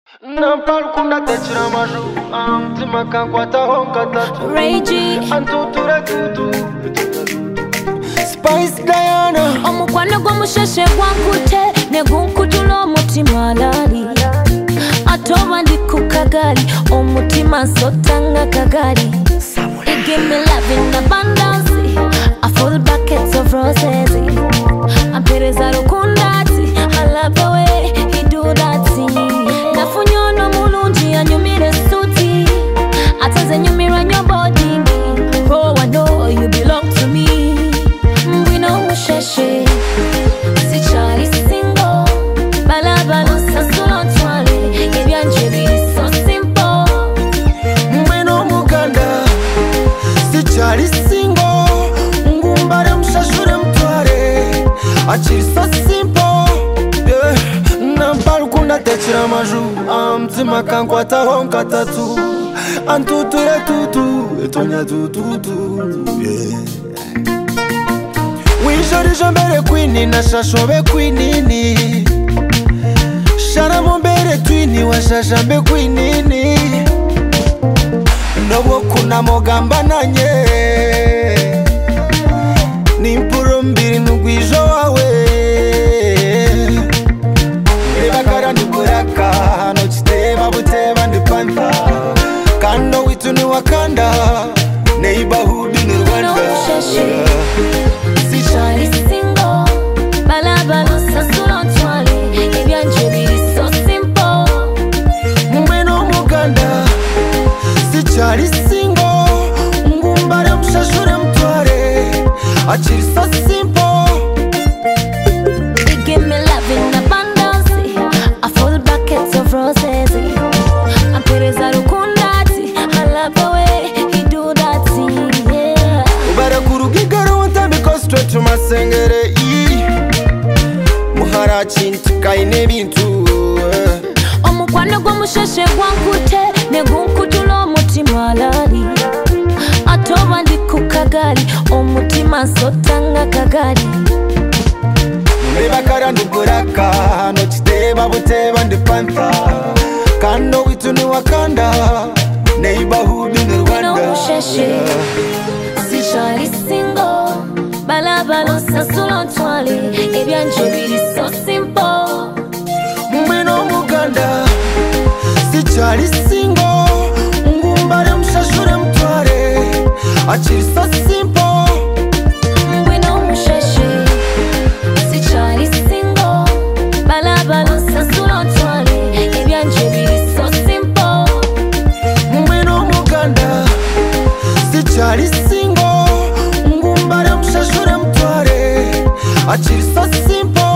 Nampalukunda techira maju amtima kankwata honkatatu Regi antuture tutu Spice Diana omukwano gw'omusheshe gwankute ne gunkutula omutima lali atoba ndi ku kagali omutima nsotanga kagali. You give me love in abundance, a full bucket of roses. Ampereza rukundati, I love the way he do that thing. Nafunyono mulungi anyumire suti, ataze nyumira nyo body. Oh, I know you belong to me. Mbwino musheshe, si chali single. Balabalo sasulo ntwale, ebyanje biri so simple. Mbwino muganda, si chali single. Ngumbare mshashure mtware, achiri so simple. Yeah. Nampalukunda techira maju amtima kankwata honkatatu antuture tutu etonya tututu. Yeah. Wijorije mbere kwini na shashobe kwinini Shara mbere twini wa shashambe kwinini Nobo kuna mogamba nanye Nimpuro mbiri nugwijo wawe Nebakara nikuraka no chiteba buteba ndipanta Kando witu ni Wakanda Neighborhood ni Rwanda. Si chali single, balabalo sasulo ntwale, ebyanje biri so simple. Mbwino muganda, si chali single. Ngumbare mshashure mtware, achiri so simple. You give me love in abundance, a full bucket of roses. Ampereza rukundati, I love the way he do that thing, yeah. Ubara kurugigaro untambiko straight to masengere Muhara chinti kaine bintu Omukwano gw'omusheshe gwankute ne gunkutula omutima lali atoba ndi ku kagali omutima nsotanga kagali. Nebakara ndukuraka no chiteba buteba ndipanta Kando witu ni Wakanda Neighborhood ni Rwanda. Omusheshe si chali single, balabalo sasulo ntwale, ebyanje biri so simple. Mbwino muganda, si chali single. Ngumbare mshashure mtware, achiri so simple. Mbwino musheshe si chali single, balabalo sasulo ntwale, ebyanje biri so simple. Mbwino muganda, si chali single. Ngumbare mshashure mtware, achiri so simple.